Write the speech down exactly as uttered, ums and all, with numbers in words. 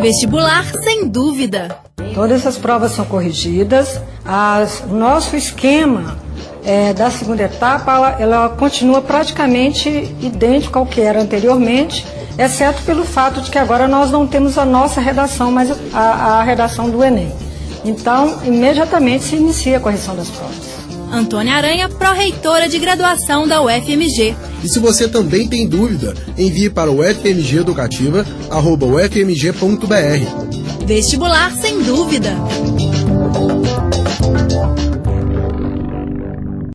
Vestibular sem dúvida. Todas as provas são corrigidas. As, o nosso esquema é, da segunda etapa, ela, ela continua praticamente idêntico ao que era anteriormente, exceto pelo fato de que agora nós não temos a nossa redação, mas a, a redação do Enem. Então, imediatamente se inicia a correção das provas. Antônia Aranha, pró-reitora de graduação da U F M G. E se você também tem dúvida, envie para o ufmgeducativa arroba ufmg ponto br. Vestibular sem dúvida.